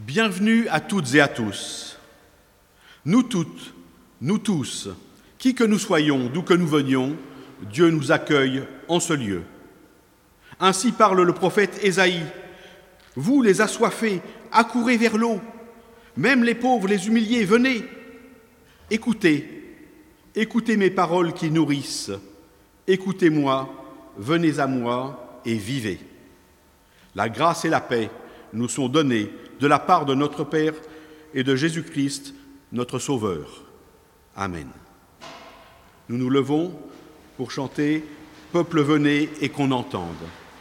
Bienvenue à toutes et à tous. Nous toutes, nous tous, qui que nous soyons, d'où que nous venions, Dieu nous accueille en ce lieu. Ainsi parle le prophète Ésaïe. Vous, les assoiffés, accourez vers l'eau. Même les pauvres, les humiliés, venez. Écoutez, écoutez mes paroles qui nourrissent. Écoutez-moi, venez à moi et vivez. La grâce et la paix nous sont données de la part de notre Père et de Jésus-Christ, notre Sauveur. Amen. Nous nous levons pour chanter « Peuple, venez et qu'on entende ».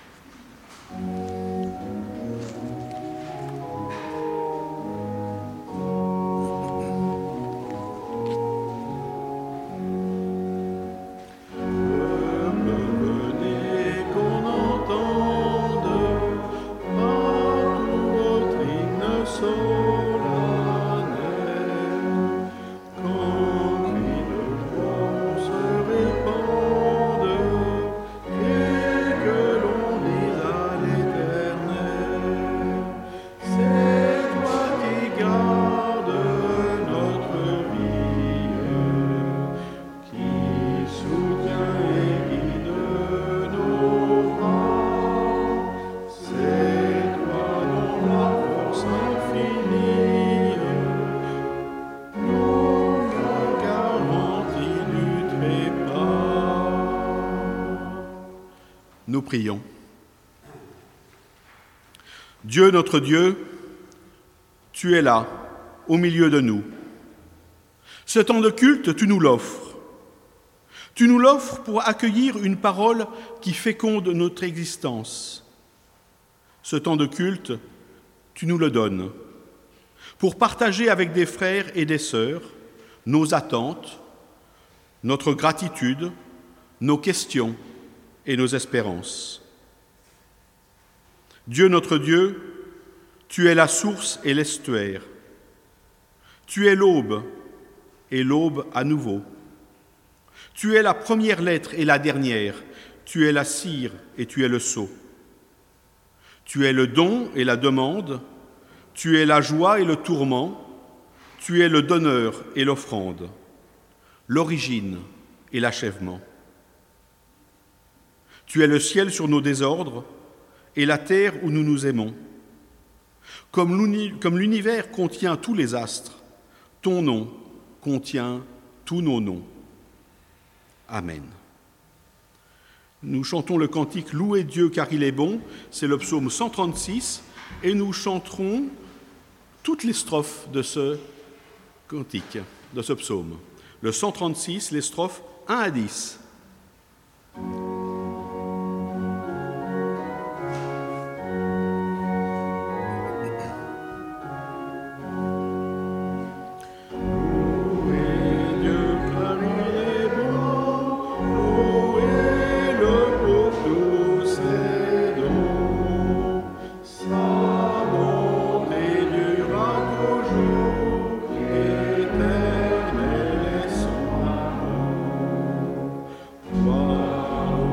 Nous prions. Dieu, notre Dieu, tu es là, au milieu de nous. Ce temps de culte, tu nous l'offres. Tu nous l'offres pour accueillir une parole qui féconde notre existence. Ce temps de culte, tu nous le donnes pour partager avec des frères et des sœurs nos attentes, notre gratitude, nos questions et nos espérances. Dieu notre Dieu, tu es la source et l'estuaire. Tu es l'aube et l'aube à nouveau. Tu es la première lettre et la dernière. Tu es la cire et tu es le sceau. Tu es le don et la demande. Tu es la joie et le tourment. Tu es le donneur et l'offrande, l'origine et l'achèvement. Tu es le ciel sur nos désordres et la terre où nous nous aimons. Comme l'univers contient tous les astres, ton nom contient tous nos noms. Amen. Nous chantons le cantique « Louez Dieu car il est bon », c'est le psaume 136, et nous chanterons toutes les strophes de ce cantique, de ce psaume. Le 136, les strophes 1 à 10. Wow.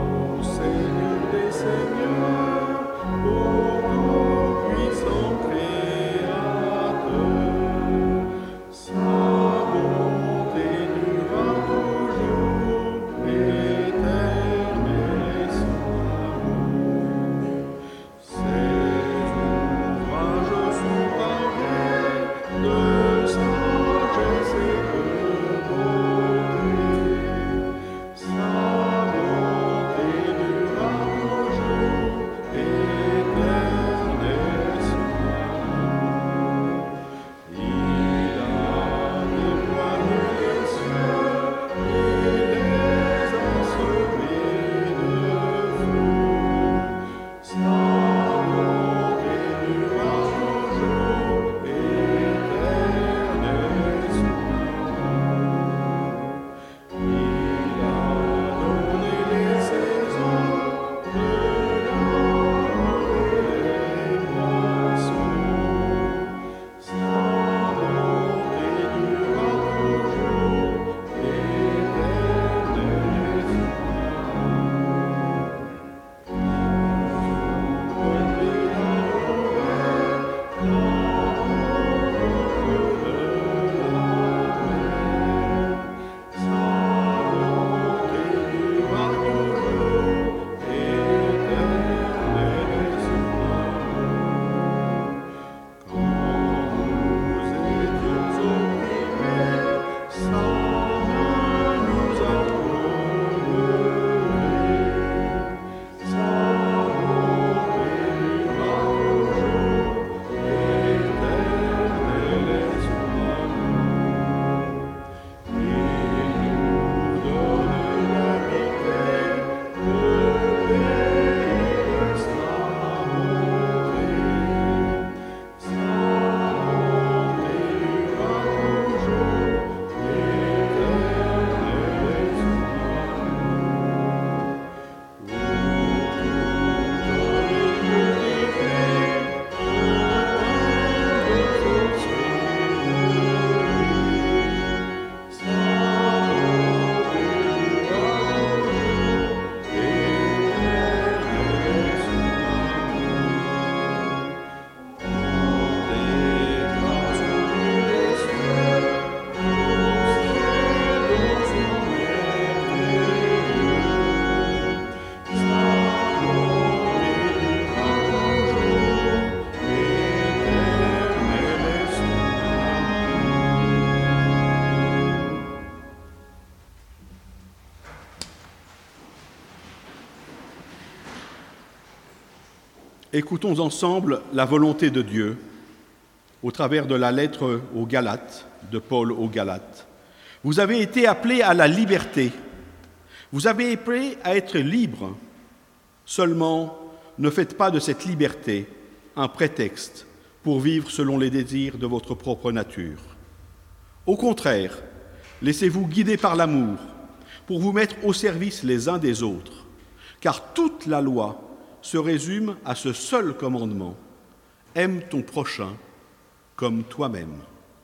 Écoutons ensemble la volonté de Dieu au travers de la lettre aux Galates, de Paul aux Galates. Vous avez été appelés à la liberté. Vous avez été appelés à être libres. Seulement, ne faites pas de cette liberté un prétexte pour vivre selon les désirs de votre propre nature. Au contraire, laissez-vous guider par l'amour pour vous mettre au service les uns des autres, car toute la loi se résume à ce seul commandement : aime ton prochain comme toi-même.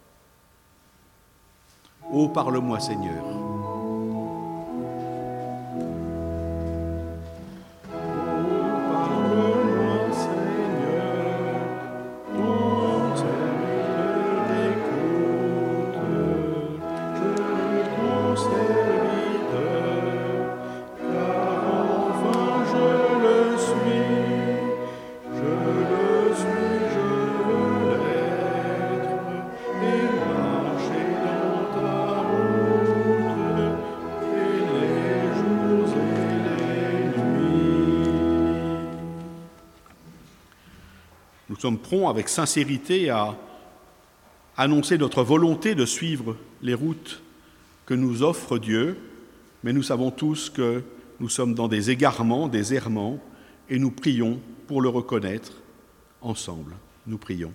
Ô parle-moi, Seigneur. Nous sommes prompts avec sincérité à annoncer notre volonté de suivre les routes que nous offre Dieu, mais nous savons tous que nous sommes dans des égarements, des errements, et nous prions pour le reconnaître ensemble. Nous prions.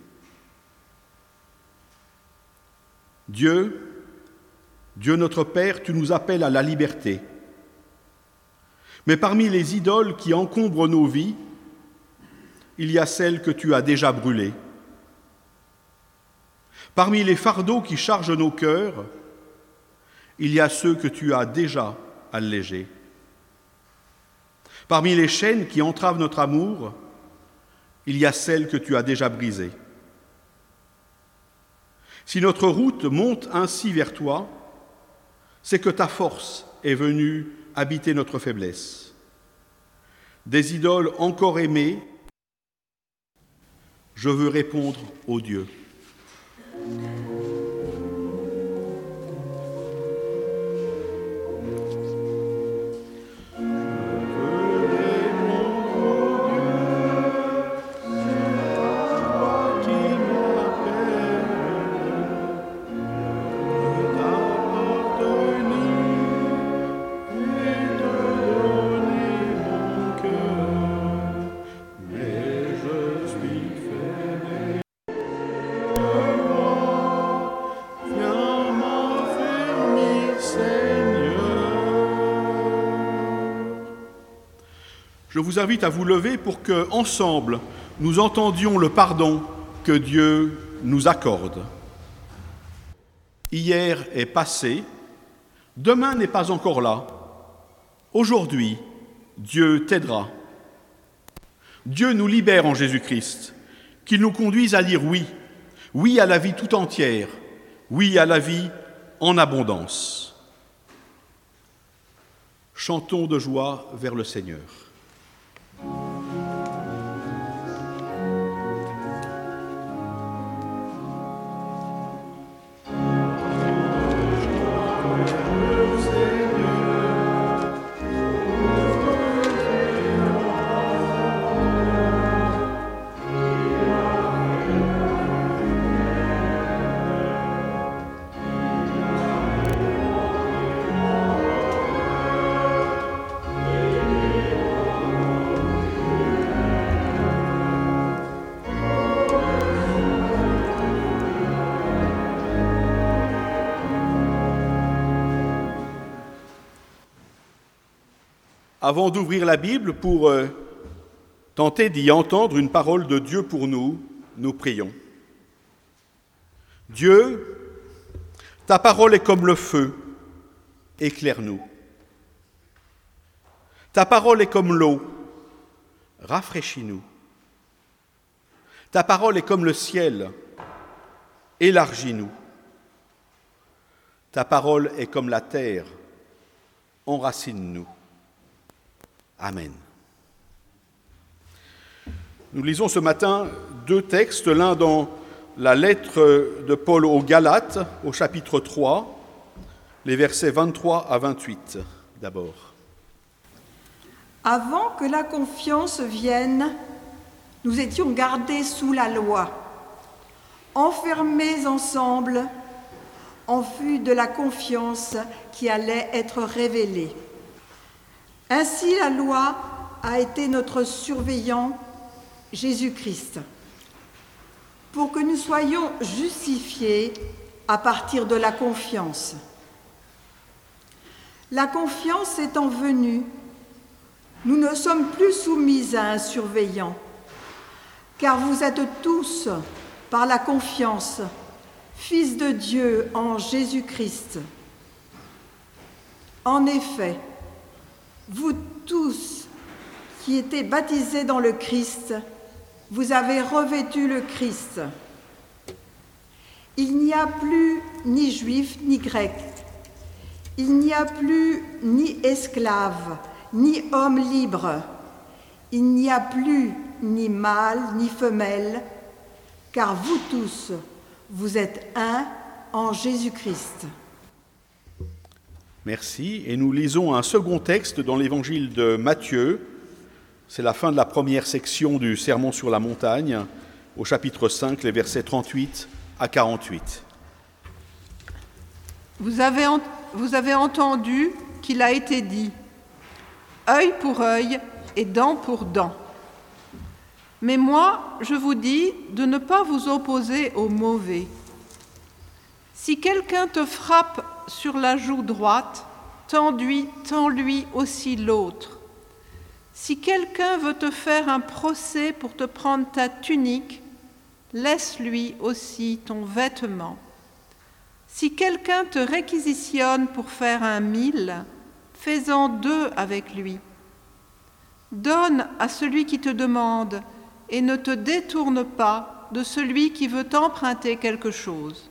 Dieu notre Père, tu nous appelles à la liberté. Mais parmi les idoles qui encombrent nos vies, il y a celles que tu as déjà brûlées. Parmi les fardeaux qui chargent nos cœurs, il y a ceux que tu as déjà allégés. Parmi les chaînes qui entravent notre amour, il y a celles que tu as déjà brisées. Si notre route monte ainsi vers toi, c'est que ta force est venue habiter notre faiblesse. Des idoles encore aimées, je veux répondre ô Dieu. Je vous invite à vous lever pour que, ensemble, nous entendions le pardon que Dieu nous accorde. Hier est passé, demain n'est pas encore là. Aujourd'hui, Dieu t'aidera. Dieu nous libère en Jésus-Christ, qu'il nous conduise à dire oui, oui à la vie tout entière, oui à la vie en abondance. Chantons de joie vers le Seigneur. Avant d'ouvrir la Bible pour tenter d'y entendre une parole de Dieu pour nous, nous prions. Dieu, ta parole est comme le feu, éclaire-nous. Ta parole est comme l'eau, rafraîchis-nous. Ta parole est comme le ciel, élargis-nous. Ta parole est comme la terre, enracine-nous. Amen. Nous lisons ce matin deux textes, l'un dans la lettre de Paul aux Galates, au chapitre 3, les versets 23 à 28 d'abord. Avant que la confiance vienne, Nous étions gardés sous la loi, enfermés ensemble en vue de la confiance qui allait être révélée. Ainsi, la loi a été notre surveillant, Jésus-Christ, pour que nous soyons justifiés à partir de la confiance. La confiance étant venue, nous ne sommes plus soumis à un surveillant, car vous êtes tous, par la confiance, fils de Dieu en Jésus-Christ. En effet, vous tous qui étiez baptisés dans le Christ, vous avez revêtu le Christ. Il n'y a plus ni juif ni grec, il n'y a plus ni esclave, ni homme libre, il n'y a plus ni mâle ni femelle, car vous tous, vous êtes un en Jésus-Christ. Merci. Et nous lisons un second texte dans l'évangile de Matthieu. C'est la fin de la première section du Sermon sur la montagne, au chapitre 5, les versets 38 à 48. Vous avez entendu qu'il a été dit « œil pour œil et dent pour dent ». Mais moi, je vous dis de ne pas vous opposer au mauvais. Si quelqu'un te frappe sur la joue droite, tends-lui aussi l'autre. Si quelqu'un veut te faire un procès pour te prendre ta tunique, laisse-lui aussi ton vêtement. Si quelqu'un te réquisitionne pour faire un mille, fais-en 2 avec lui. Donne à celui qui te demande et ne te détourne pas de celui qui veut t'emprunter quelque chose.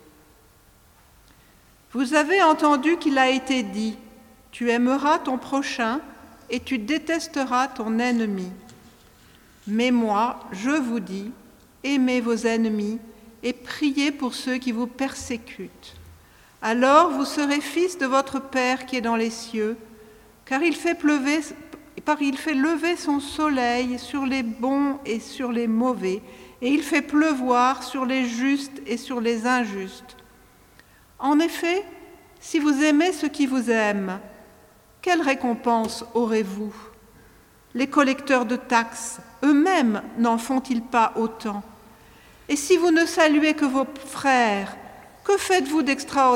Vous avez entendu qu'il a été dit « Tu aimeras ton prochain et tu détesteras ton ennemi ». Mais moi, je vous dis, aimez vos ennemis et priez pour ceux qui vous persécutent. Alors vous serez fils de votre Père qui est dans les cieux, car il fait lever son soleil sur les bons et sur les mauvais, et il fait pleuvoir sur les justes et sur les injustes. En effet, si vous aimez ceux qui vous aiment, quelle récompense aurez-vous ? Les collecteurs de taxes, eux-mêmes, n'en font-ils pas autant ? Et si vous ne saluez que vos frères, que faites-vous d'extraordinaire ?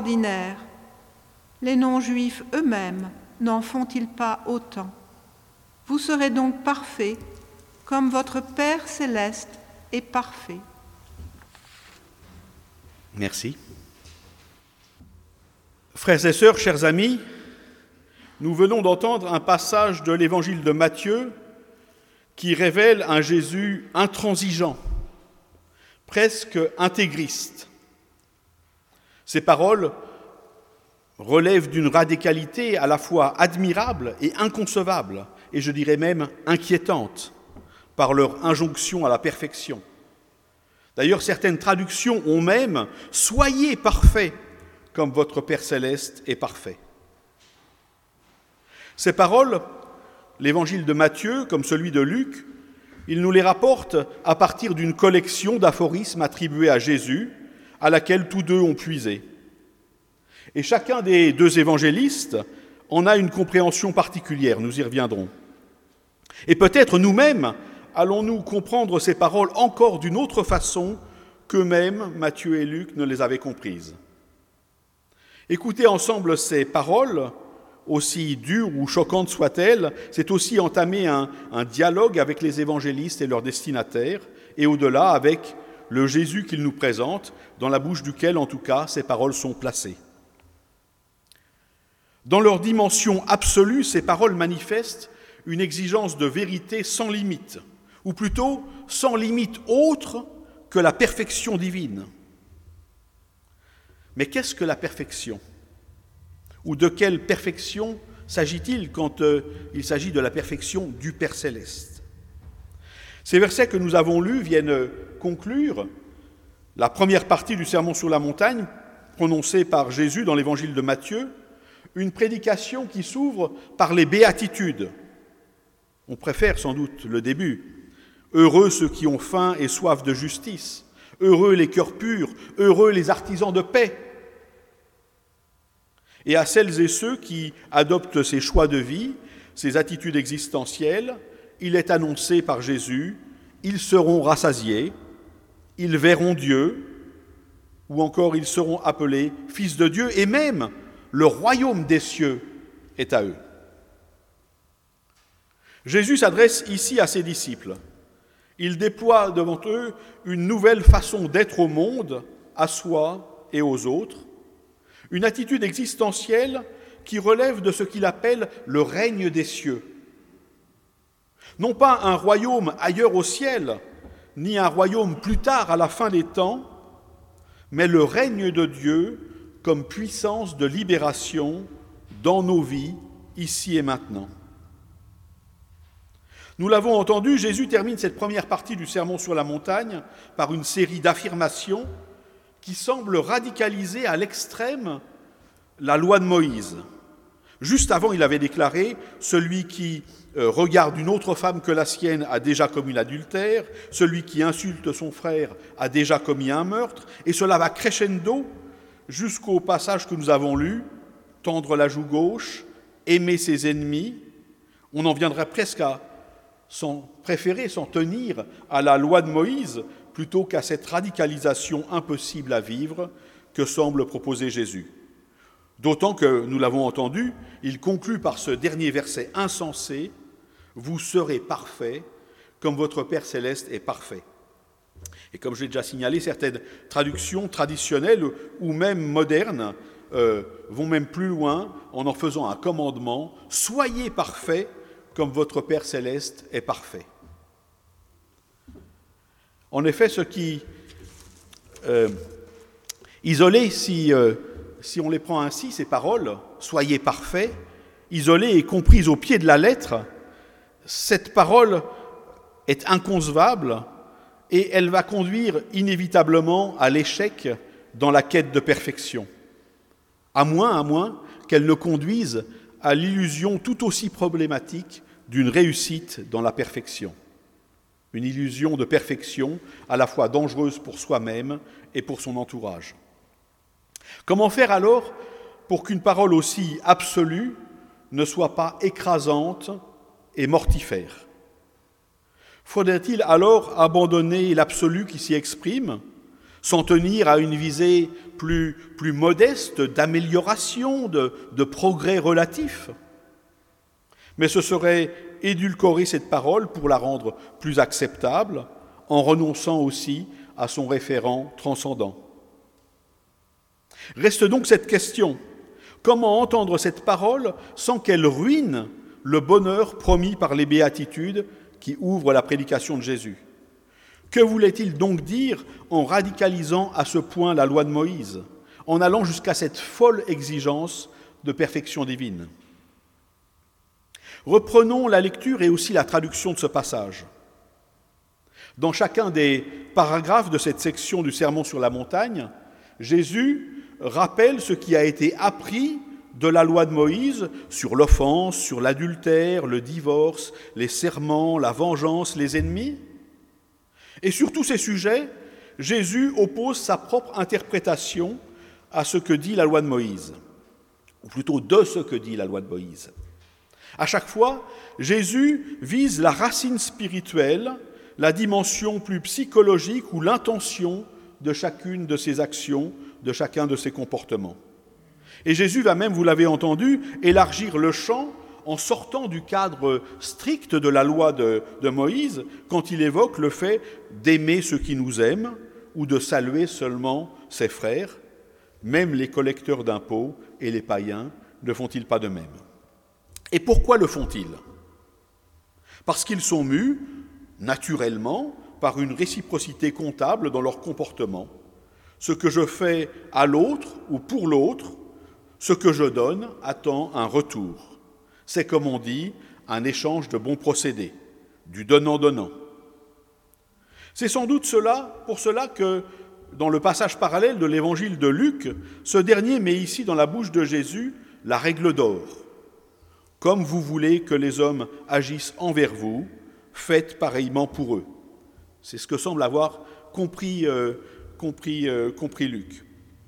Les non-juifs eux-mêmes n'en font-ils pas autant ? Vous serez donc parfaits, comme votre Père céleste est parfait. Merci. Frères et sœurs, chers amis, nous venons d'entendre un passage de l'évangile de Matthieu qui révèle un Jésus intransigeant, presque intégriste. Ces paroles relèvent d'une radicalité à la fois admirable et inconcevable, et je dirais même inquiétante, par leur injonction à la perfection. D'ailleurs, certaines traductions ont même « Soyez parfaits, comme votre Père céleste est parfait ». Ces paroles, l'évangile de Matthieu, comme celui de Luc, il nous les rapporte à partir d'une collection d'aphorismes attribués à Jésus, à laquelle tous deux ont puisé. Et chacun des deux évangélistes en a une compréhension particulière, nous y reviendrons. Et peut-être nous-mêmes allons-nous comprendre ces paroles encore d'une autre façon qu'eux-mêmes, Matthieu et Luc, ne les avaient comprises. Écouter ensemble ces paroles, aussi dures ou choquantes soient-elles, c'est aussi entamer un dialogue avec les évangélistes et leurs destinataires, et au-delà avec le Jésus qu'ils nous présentent, dans la bouche duquel, en tout cas, ces paroles sont placées. Dans leur dimension absolue, ces paroles manifestent une exigence de vérité sans limite, ou plutôt sans limite autre que la perfection divine. Mais qu'est-ce que la perfection ? Ou de quelle perfection s'agit-il quand il s'agit de la perfection du Père céleste ? Ces versets que nous avons lus viennent conclure la première partie du Sermon sur la montagne, prononcée par Jésus dans l'évangile de Matthieu, une prédication qui s'ouvre par les béatitudes. On préfère sans doute le début, Heureux ceux qui ont faim et soif de justice. Heureux les cœurs purs. Heureux les artisans de paix. Et à celles et ceux qui adoptent ces choix de vie, ces attitudes existentielles, il est annoncé par Jésus, ils seront rassasiés, ils verront Dieu, ou encore ils seront appelés fils de Dieu, et même le royaume des cieux est à eux. Jésus s'adresse ici à ses disciples. Il déploie devant eux une nouvelle façon d'être au monde, à soi et aux autres, une attitude existentielle qui relève de ce qu'il appelle le règne des cieux. Non pas un royaume ailleurs au ciel, ni un royaume plus tard à la fin des temps, mais le règne de Dieu comme puissance de libération dans nos vies, ici et maintenant. Nous l'avons entendu, Jésus termine cette première partie du Sermon sur la montagne par une série d'affirmations qui semblent radicaliser à l'extrême la loi de Moïse. Juste avant, il avait déclaré « Celui qui regarde une autre femme que la sienne a déjà commis l'adultère, celui qui insulte son frère a déjà commis un meurtre », et cela va crescendo jusqu'au passage que nous avons lu, « Tendre la joue gauche, aimer ses ennemis ». On en viendrait presque à préférer s'en tenir à la loi de Moïse plutôt qu'à cette radicalisation impossible à vivre que semble proposer Jésus. D'autant que, nous l'avons entendu, il conclut par ce dernier verset insensé « Vous serez parfaits comme votre Père céleste est parfait ». Et comme je l'ai déjà signalé, certaines traductions traditionnelles ou même modernes vont même plus loin en faisant un commandement « Soyez parfaits comme votre Père céleste est parfait ». En effet, ce qui, isolé, si on les prend ainsi, ces paroles, « soyez parfaits », isolées et comprises au pied de la lettre, cette parole est inconcevable et elle va conduire inévitablement à l'échec dans la quête de perfection, à moins qu'elle ne conduise à l'illusion tout aussi problématique d'une réussite dans la perfection. Une illusion de perfection à la fois dangereuse pour soi-même et pour son entourage. Comment faire alors pour qu'une parole aussi absolue ne soit pas écrasante et mortifère ? Faudrait-il alors abandonner l'absolu qui s'y exprime, s'en tenir à une visée plus modeste d'amélioration, de progrès relatif ? Mais ce serait édulcorer cette parole pour la rendre plus acceptable, en renonçant aussi à son référent transcendant. Reste donc cette question, comment entendre cette parole sans qu'elle ruine le bonheur promis par les béatitudes qui ouvrent la prédication de Jésus ? Que voulait-il donc dire en radicalisant à ce point la loi de Moïse, en allant jusqu'à cette folle exigence de perfection divine ? Reprenons la lecture et aussi la traduction de ce passage. Dans chacun des paragraphes de cette section du Sermon sur la montagne, Jésus rappelle ce qui a été appris de la loi de Moïse sur l'offense, sur l'adultère, le divorce, les serments, la vengeance, les ennemis. Et sur tous ces sujets, Jésus oppose sa propre interprétation à ce que dit la loi de Moïse, ou plutôt de ce que dit la loi de Moïse. À chaque fois, Jésus vise la racine spirituelle, la dimension plus psychologique ou l'intention de chacune de ses actions, de chacun de ses comportements. Et Jésus va même, vous l'avez entendu, élargir le champ en sortant du cadre strict de la loi de Moïse quand il évoque le fait d'aimer ceux qui nous aiment ou de saluer seulement ses frères. Même les collecteurs d'impôts et les païens ne font-ils pas de même ? Et pourquoi le font-ils ? Parce qu'ils sont mus, naturellement, par une réciprocité comptable dans leur comportement. Ce que je fais à l'autre ou pour l'autre, ce que je donne attend un retour. C'est, comme on dit, un échange de bons procédés, du donnant-donnant. C'est sans doute pour cela que, dans le passage parallèle de l'évangile de Luc, ce dernier met ici dans la bouche de Jésus la règle d'or. Comme vous voulez que les hommes agissent envers vous, faites pareillement pour eux. C'est ce que semble avoir compris Luc.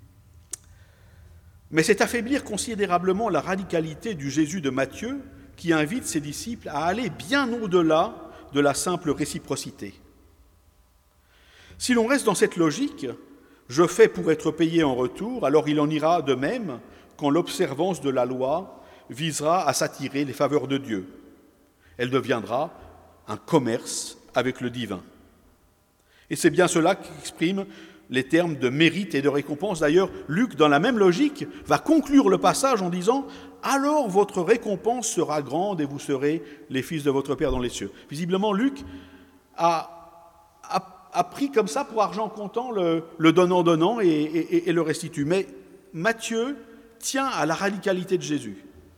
Mais c'est affaiblir considérablement la radicalité du Jésus de Matthieu qui invite ses disciples à aller bien au-delà de la simple réciprocité. Si l'on reste dans cette logique, je fais pour être payé en retour, alors il en ira de même quand l'observance de la loi visera à s'attirer les faveurs de Dieu. Elle deviendra un commerce avec le divin. Et c'est bien cela qu'expriment les termes de mérite et de récompense. D'ailleurs, Luc, dans la même logique, va conclure le passage en disant « Alors votre récompense sera grande et vous serez les fils de votre Père dans les cieux. » Visiblement, Luc a pris comme ça pour argent comptant le donnant-donnant et le restitue. Mais Matthieu tient à la radicalité de Jésus.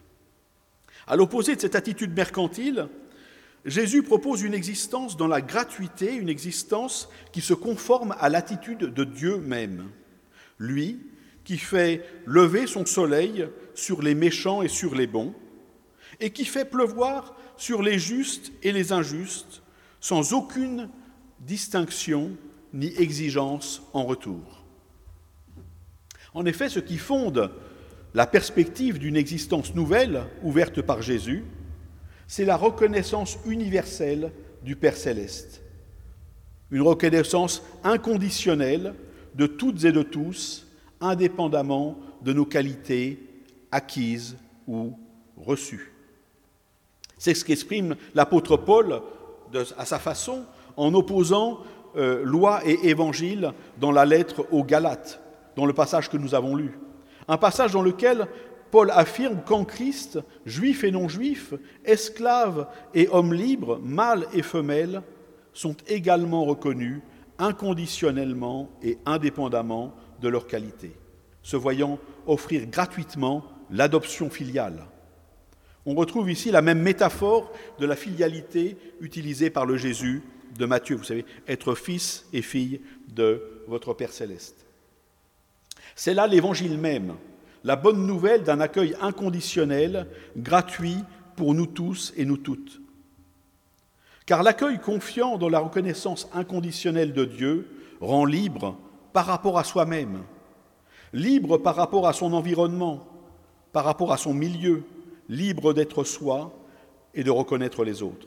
À l'opposé de cette attitude mercantile, Jésus propose une existence dans la gratuité, une existence qui se conforme à l'attitude de Dieu même. Lui qui fait lever son soleil sur les méchants et sur les bons, et qui fait pleuvoir sur les justes et les injustes, sans aucune distinction ni exigence en retour. En effet, ce qui fonde la perspective d'une existence nouvelle ouverte par Jésus, c'est la reconnaissance universelle du Père céleste. Une reconnaissance inconditionnelle de toutes et de tous, indépendamment de nos qualités acquises ou reçues. C'est ce qu'exprime l'apôtre Paul à sa façon en opposant loi et évangile dans la lettre aux Galates, dans le passage que nous avons lu. Un passage dans lequel Paul affirme qu'en Christ, juifs et non-juifs, esclaves et hommes libres, mâles et femelles, sont également reconnus inconditionnellement et indépendamment de leur qualité, se voyant offrir gratuitement l'adoption filiale. On retrouve ici la même métaphore de la filialité utilisée par le Jésus de Matthieu, vous savez, être fils et fille de votre Père céleste. C'est là l'évangile même, la bonne nouvelle d'un accueil inconditionnel, gratuit pour nous tous et nous toutes. Car l'accueil confiant dans la reconnaissance inconditionnelle de Dieu rend libre par rapport à soi-même, libre par rapport à son environnement, par rapport à son milieu, libre d'être soi et de reconnaître les autres.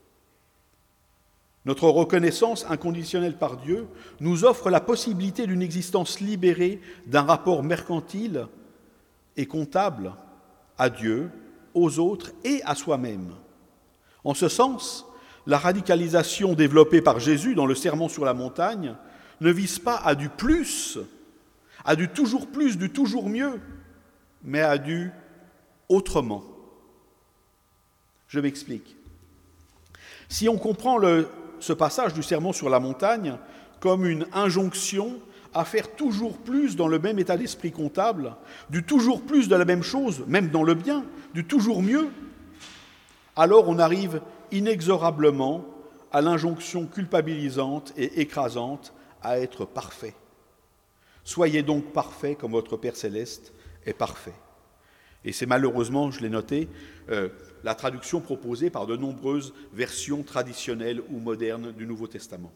Notre reconnaissance inconditionnelle par Dieu nous offre la possibilité d'une existence libérée d'un rapport mercantile et comptable à Dieu, aux autres et à soi-même. En ce sens, la radicalisation développée par Jésus dans le Sermon sur la montagne ne vise pas à du plus, à du toujours plus, du toujours mieux, mais à du autrement. Je m'explique. Si on comprend ce passage du Sermon sur la montagne comme une injonction à faire toujours plus dans le même état d'esprit comptable, du toujours plus de la même chose, même dans le bien, du toujours mieux, alors on arrive inexorablement à l'injonction culpabilisante et écrasante à être parfait. Soyez donc parfaits comme votre Père céleste est parfait. Et c'est malheureusement, je l'ai noté, la traduction proposée par de nombreuses versions traditionnelles ou modernes du Nouveau Testament.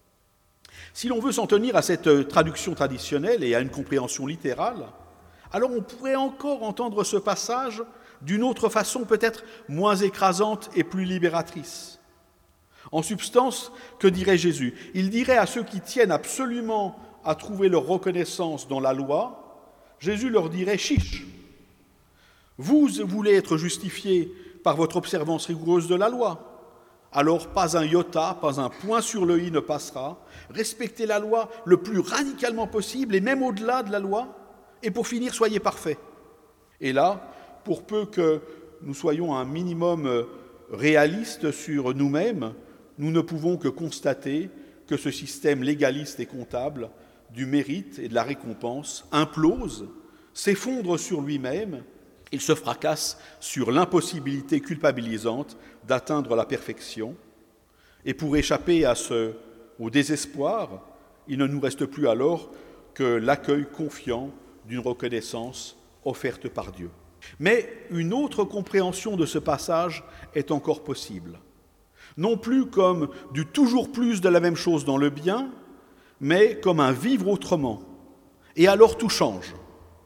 Si l'on veut s'en tenir à cette traduction traditionnelle et à une compréhension littérale, alors on pourrait encore entendre ce passage d'une autre façon, peut-être moins écrasante et plus libératrice. En substance, que dirait Jésus ? Il dirait à ceux qui tiennent absolument à trouver leur reconnaissance dans la loi, Jésus leur dirait « Chiche ! Vous voulez être justifiés par votre observance rigoureuse de la loi. Alors pas un iota, pas un point sur le i ne passera. Respectez la loi le plus radicalement possible et même au-delà de la loi. Et pour finir, soyez parfaits. » Et là, pour peu que nous soyons un minimum réalistes sur nous-mêmes, nous ne pouvons que constater que ce système légaliste et comptable du mérite et de la récompense implose, s'effondre sur lui-même. Il se fracasse sur l'impossibilité culpabilisante d'atteindre la perfection. Et pour échapper au désespoir, il ne nous reste plus alors que l'accueil confiant d'une reconnaissance offerte par Dieu. Mais une autre compréhension de ce passage est encore possible. Non plus comme du toujours plus de la même chose dans le bien, mais comme un vivre autrement. Et alors tout change.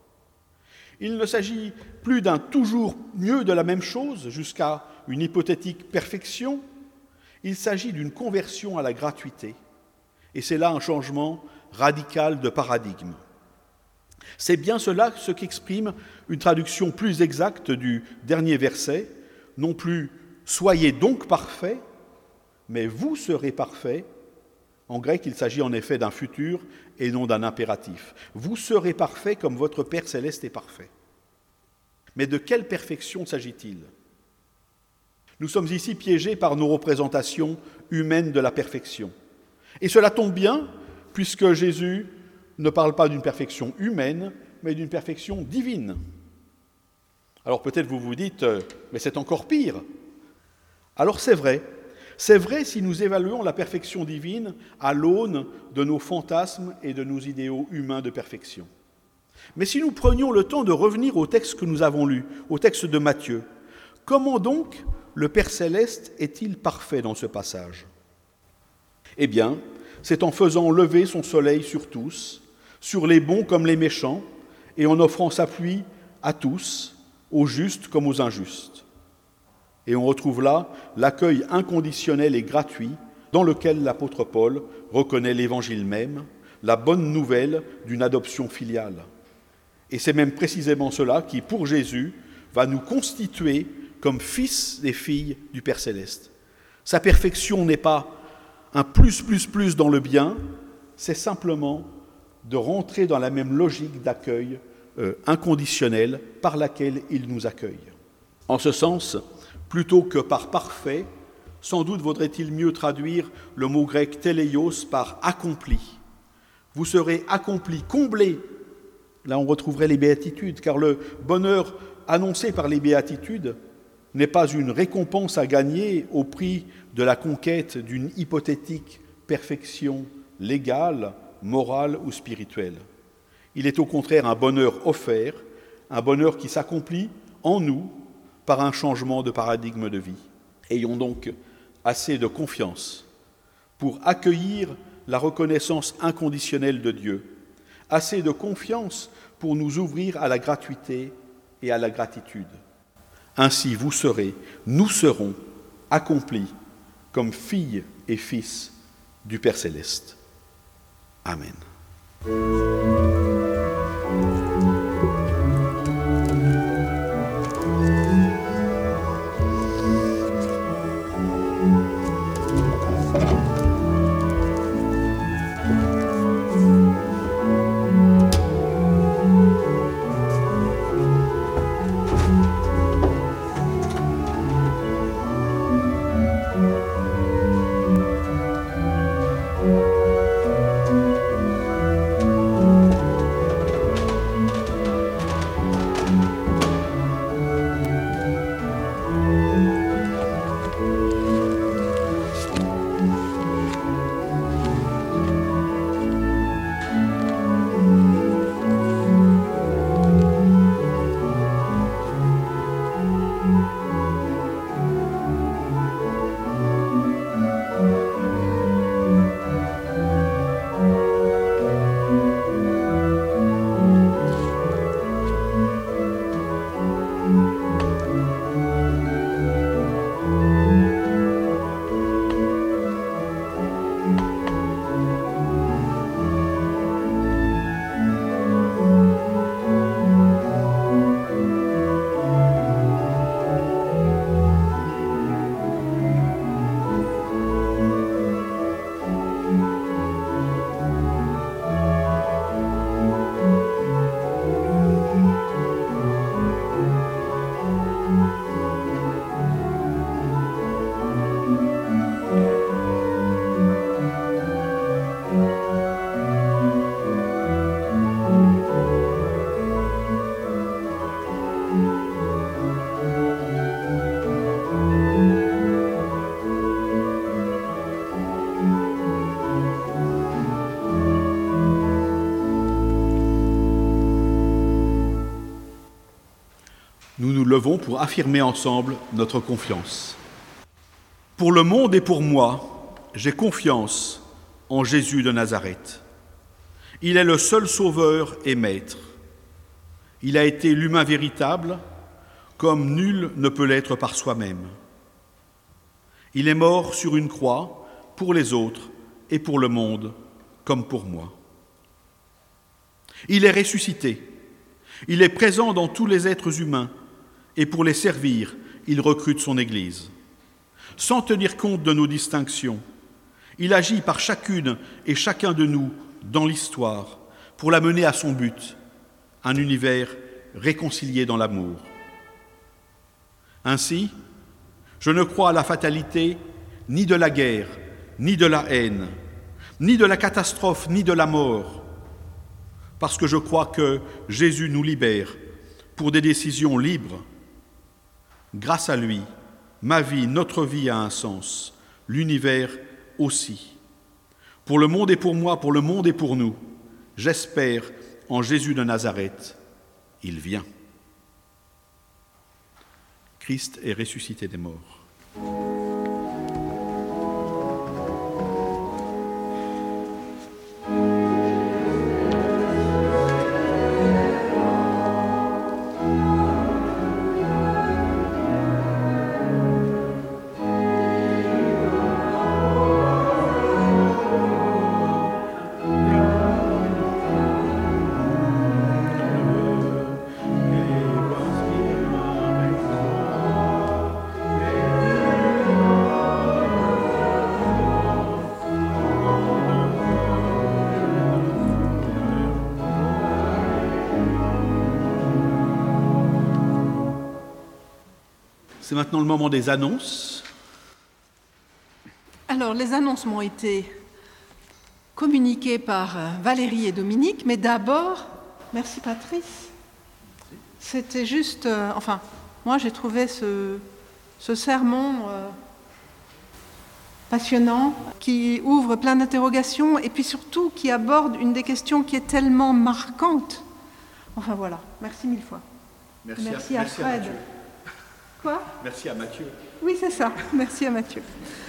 Il ne s'agit plus d'un toujours mieux de la même chose jusqu'à une hypothétique perfection, il s'agit d'une conversion à la gratuité. Et c'est là un changement radical de paradigme. C'est bien cela ce qu'exprime une traduction plus exacte du dernier verset, non plus « soyez donc parfaits », mais « vous serez parfaits ». En grec, il s'agit en effet d'un futur et non d'un impératif. Vous serez parfaits comme votre Père céleste est parfait. Mais de quelle perfection s'agit-il ? Nous sommes ici piégés par nos représentations humaines de la perfection. Et cela tombe bien, puisque Jésus ne parle pas d'une perfection humaine, mais d'une perfection divine. Alors peut-être vous vous dites, mais c'est encore pire. Alors c'est vrai si nous évaluons la perfection divine à l'aune de nos fantasmes et de nos idéaux humains de perfection. Mais si nous prenions le temps de revenir au texte que nous avons lu, au texte de Matthieu, comment donc le Père Céleste est-il parfait dans ce passage ? Eh bien, c'est en faisant lever son soleil sur tous, sur les bons comme les méchants, et en offrant sa pluie à tous, aux justes comme aux injustes. Et on retrouve là l'accueil inconditionnel et gratuit dans lequel l'apôtre Paul reconnaît l'Évangile même, la bonne nouvelle d'une adoption filiale. Et c'est même précisément cela qui, pour Jésus, va nous constituer comme fils et filles du Père Céleste. Sa perfection n'est pas un plus dans le bien, c'est simplement de rentrer dans la même logique d'accueil inconditionnel par laquelle il nous accueille. En ce sens, plutôt que par parfait, sans doute vaudrait-il mieux traduire le mot grec téléios par accompli. Vous serez accomplis, comblés. Là, on retrouverait les béatitudes, car le bonheur annoncé par les béatitudes n'est pas une récompense à gagner au prix de la conquête d'une hypothétique perfection légale, morale ou spirituelle. Il est au contraire un bonheur offert, un bonheur qui s'accomplit en nous par un changement de paradigme de vie. Ayons donc assez de confiance pour accueillir la reconnaissance inconditionnelle de Dieu, assez de confiance pour nous ouvrir à la gratuité et à la gratitude. Ainsi nous serons accomplis comme filles et fils du Père Céleste. Amen. Nous nous levons pour affirmer ensemble notre confiance. Pour le monde et pour moi, j'ai confiance en Jésus de Nazareth. Il est le seul sauveur et maître. Il a été l'humain véritable, comme nul ne peut l'être par soi-même. Il est mort sur une croix pour les autres et pour le monde, comme pour moi. Il est ressuscité. Il est présent dans tous les êtres humains et pour les servir, il recrute son Église. Sans tenir compte de nos distinctions, il agit par chacune et chacun de nous dans l'histoire pour la mener à son but, un univers réconcilié dans l'amour. Ainsi, je ne crois à la fatalité ni de la guerre, ni de la haine, ni de la catastrophe, ni de la mort, parce que je crois que Jésus nous libère pour des décisions libres. Grâce à lui, ma vie, notre vie a un sens, l'univers aussi. Pour le monde et pour moi, pour le monde et pour nous, j'espère en Jésus de Nazareth, il vient. Christ est ressuscité des morts. C'est maintenant le moment des annonces. Alors, les annonces m'ont été communiquées par Valérie et Dominique, mais d'abord, merci Patrice. C'était juste, moi j'ai trouvé ce sermon passionnant, qui ouvre plein d'interrogations et puis surtout qui aborde une des questions qui est tellement marquante. Enfin voilà, merci mille fois. Merci à Fred. Quoi ? Merci à Mathieu. Oui, c'est ça. Merci à Mathieu.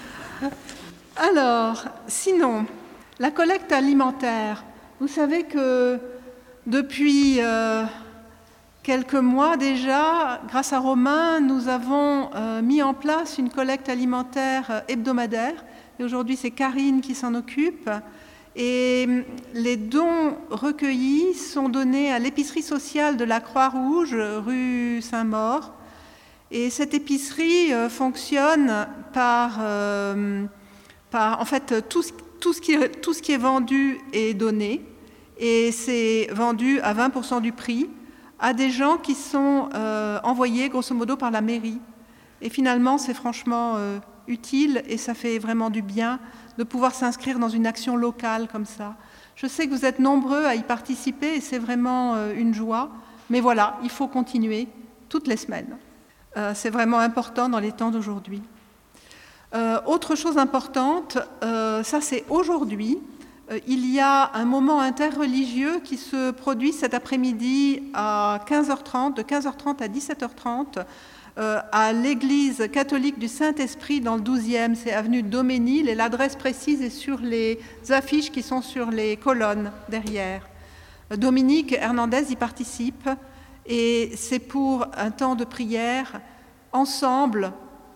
Alors, sinon, la collecte alimentaire. Vous savez que depuis quelques mois déjà, grâce à Romain, nous avons mis en place une collecte alimentaire hebdomadaire. Et aujourd'hui, c'est Karine qui s'en occupe. Et les dons recueillis sont donnés à l'épicerie sociale de la Croix-Rouge, rue Saint-Maur. Et cette épicerie fonctionne par en fait, tout ce qui est vendu est donné, et c'est vendu à 20% du prix à des gens qui sont envoyés grosso modo par la mairie. Et finalement, c'est franchement utile et ça fait vraiment du bien de pouvoir s'inscrire dans une action locale comme ça. Je sais que vous êtes nombreux à y participer et c'est vraiment une joie, mais voilà, il faut continuer toutes les semaines. C'est vraiment important dans les temps d'aujourd'hui. Autre chose importante, ça c'est aujourd'hui, il y a un moment interreligieux qui se produit cet après-midi à 15h30, de 15h30 à 17h30, à l'église catholique du Saint-Esprit dans le 12e, c'est avenue Doménil, et l'adresse précise est sur les affiches qui sont sur les colonnes derrière. Dominique Hernandez y participe, et c'est pour un temps de prière ensemble,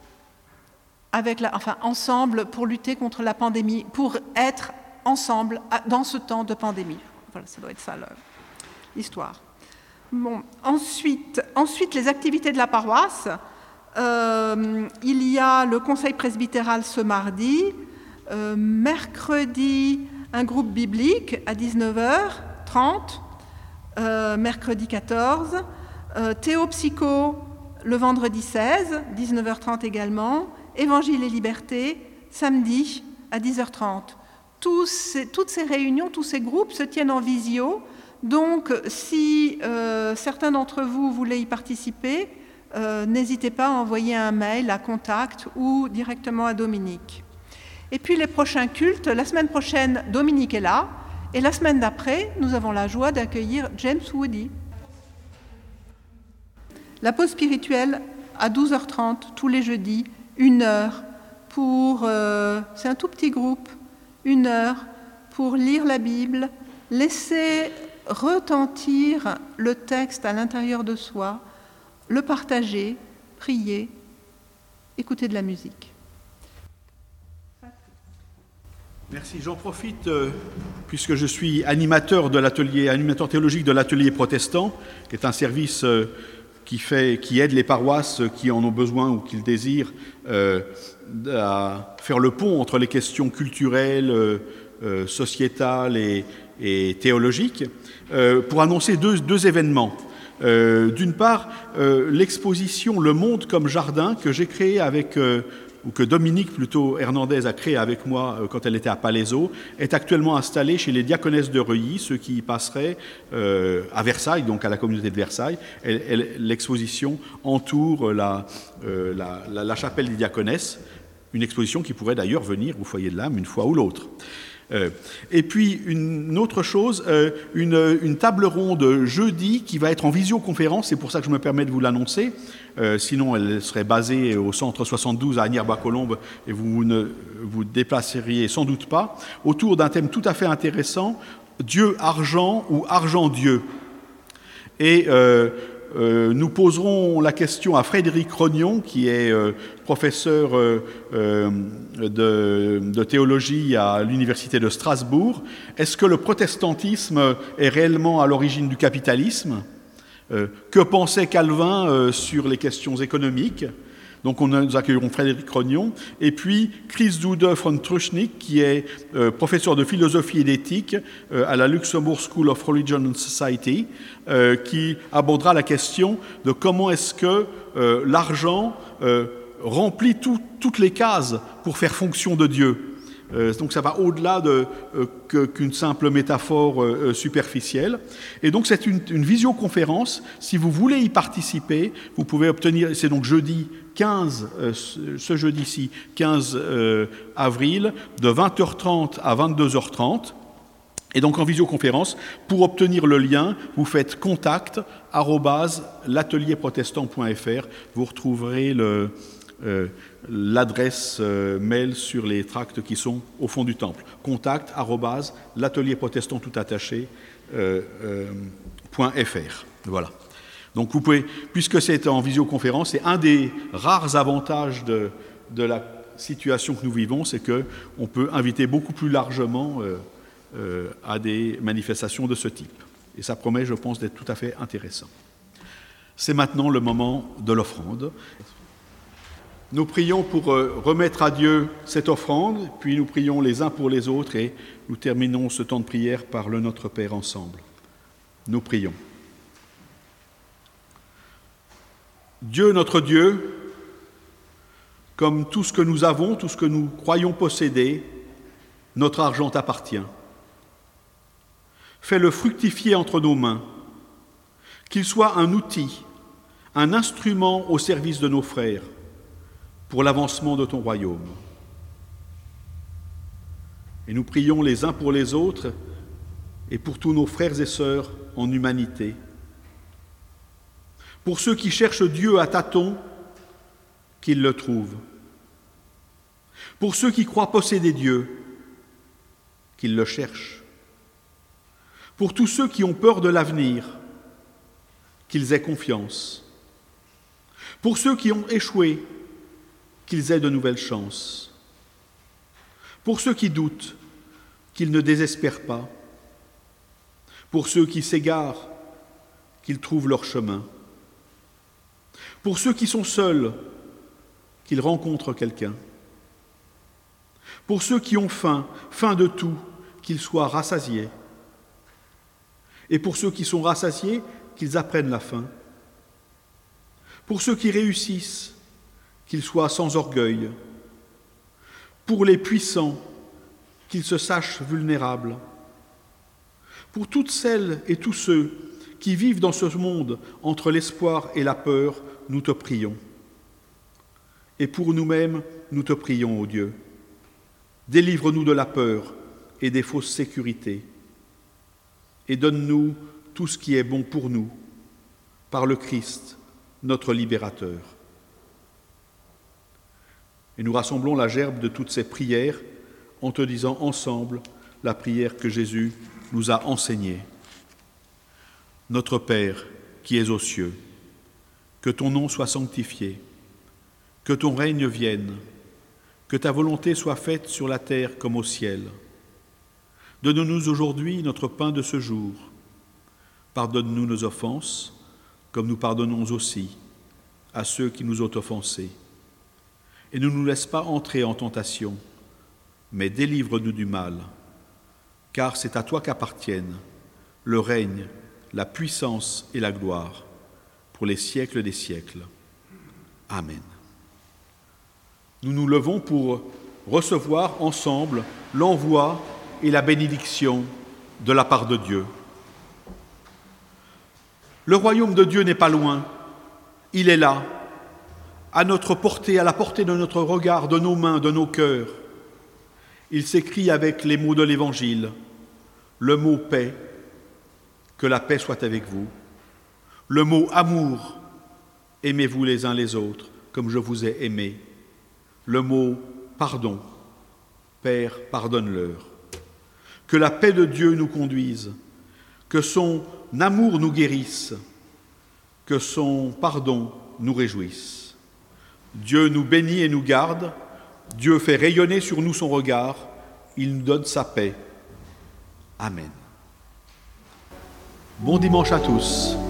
ensemble pour lutter contre la pandémie, pour être ensemble dans ce temps de pandémie. Voilà, ça doit être ça l'histoire. Bon, ensuite, les activités de la paroisse. Il y a le conseil presbytéral ce mardi. Mercredi, un groupe biblique à 19h30. Mercredi 14. Théopsycho le vendredi 16, 19h30 également. Évangile et liberté, samedi à 10h30. Toutes ces réunions, tous ces groupes se tiennent en visio. Donc, si certains d'entre vous voulaient y participer, n'hésitez pas à envoyer un mail à contact ou directement à Dominique. Et puis les prochains cultes, la semaine prochaine, Dominique est là, et la semaine d'après, nous avons la joie d'accueillir James Woody. La pause spirituelle à 12h30, tous les jeudis, 1 heure, c'est un tout petit groupe, 1 heure, pour lire la Bible, laisser retentir le texte à l'intérieur de soi, le partager, prier, écouter de la musique. Merci. J'en profite, puisque je suis animateur théologique de l'atelier protestant, qui est un service qui aide les paroisses qui en ont besoin ou qui le désirent à faire le pont entre les questions culturelles, sociétales et théologiques, pour annoncer deux événements. D'une part, l'exposition Le Monde comme Jardin que j'ai créée ou que Dominique plutôt Hernandez a créé avec moi quand elle était à Palaiseau, est actuellement installée chez les diaconesses de Reuilly, ceux qui y passeraient à Versailles, donc à la communauté de Versailles. L'exposition entoure la chapelle des diaconesses, une exposition qui pourrait d'ailleurs venir au foyer de l'âme une fois ou l'autre. Et puis une autre chose, une table ronde jeudi qui va être en visioconférence, c'est pour ça que je me permets de vous l'annoncer, sinon elle serait basée au centre 72 à Agnières-Bas-Colombes et vous ne vous déplaceriez sans doute pas, autour d'un thème tout à fait intéressant, Dieu argent ou argent Dieu. Et nous poserons la question à Frédéric Rognon, qui est professeur de théologie à l'université de Strasbourg. Est-ce que le protestantisme est réellement à l'origine du capitalisme ? Que pensait Calvin sur les questions économiques ? Donc nous accueillerons Frédéric Rognon. Et puis Chris Dude von Truschnick, qui est professeur de philosophie et d'éthique à la Luxembourg School of Religion and Society, qui abordera la question de comment est-ce que l'argent remplit toutes les cases pour faire fonction de Dieu. Donc ça va au-delà qu'une simple métaphore superficielle. Et donc c'est une visioconférence. Si vous voulez y participer, vous pouvez obtenir, c'est donc ce jeudi-ci, 15 avril, de 20h30 à 22h30. Et donc en visioconférence, pour obtenir le lien, vous faites contact@l'atelierprotestant.fr. Vous retrouverez l'adresse mail sur les tracts qui sont au fond du temple. contact@l'atelierprotestant tout attaché .fr. Voilà. Donc vous pouvez, puisque c'est en visioconférence, c'est un des rares avantages de la situation que nous vivons, c'est qu'on peut inviter beaucoup plus largement à des manifestations de ce type. Et ça promet, je pense, d'être tout à fait intéressant. C'est maintenant le moment de l'offrande. Nous prions pour remettre à Dieu cette offrande, puis nous prions les uns pour les autres et nous terminons ce temps de prière par le Notre Père ensemble. Nous prions. Dieu, notre Dieu, comme tout ce que nous avons, tout ce que nous croyons posséder, notre argent t'appartient. Fais-le fructifier entre nos mains, qu'il soit un outil, un instrument au service de nos frères, pour l'avancement de ton royaume. Et nous prions les uns pour les autres et pour tous nos frères et sœurs en humanité. Pour ceux qui cherchent Dieu à tâtons, qu'ils le trouvent. Pour ceux qui croient posséder Dieu, qu'ils le cherchent. Pour tous ceux qui ont peur de l'avenir, qu'ils aient confiance. Pour ceux qui ont échoué, qu'ils aient de nouvelles chances. Pour ceux qui doutent, qu'ils ne désespèrent pas. Pour ceux qui s'égarent, qu'ils trouvent leur chemin. Pour ceux qui sont seuls, qu'ils rencontrent quelqu'un. Pour ceux qui ont faim de tout, qu'ils soient rassasiés. Et pour ceux qui sont rassasiés, qu'ils apprennent la faim. Pour ceux qui réussissent, qu'ils soient sans orgueil. Pour les puissants, qu'ils se sachent vulnérables. Pour toutes celles et tous ceux qui vivent dans ce monde entre l'espoir et la peur, nous te prions. Et pour nous-mêmes, nous te prions, ô Dieu. Délivre-nous de la peur et des fausses sécurités. Et donne-nous tout ce qui est bon pour nous, par le Christ, notre libérateur. Et nous rassemblons la gerbe de toutes ces prières en te disant ensemble la prière que Jésus nous a enseignée. Notre Père, qui es aux cieux, que ton nom soit sanctifié, que ton règne vienne, que ta volonté soit faite sur la terre comme au ciel. Donne-nous aujourd'hui notre pain de ce jour. Pardonne-nous nos offenses, comme nous pardonnons aussi à ceux qui nous ont offensés. Et ne nous laisse pas entrer en tentation, mais délivre-nous du mal, car c'est à toi qu'appartiennent le règne, la puissance et la gloire, pour les siècles des siècles. Amen. Nous nous levons pour recevoir ensemble l'envoi et la bénédiction de la part de Dieu. Le royaume de Dieu n'est pas loin, il est là, à notre portée, à la portée de notre regard, de nos mains, de nos cœurs. Il s'écrit avec les mots de l'Évangile, le mot paix, que la paix soit avec vous, le mot amour, aimez-vous les uns les autres comme je vous ai aimés, le mot pardon, Père, pardonne-leur. Que la paix de Dieu nous conduise, que son amour nous guérisse, que son pardon nous réjouisse. Dieu nous bénit et nous garde, Dieu fait rayonner sur nous son regard, il nous donne sa paix. Amen. Bon dimanche à tous.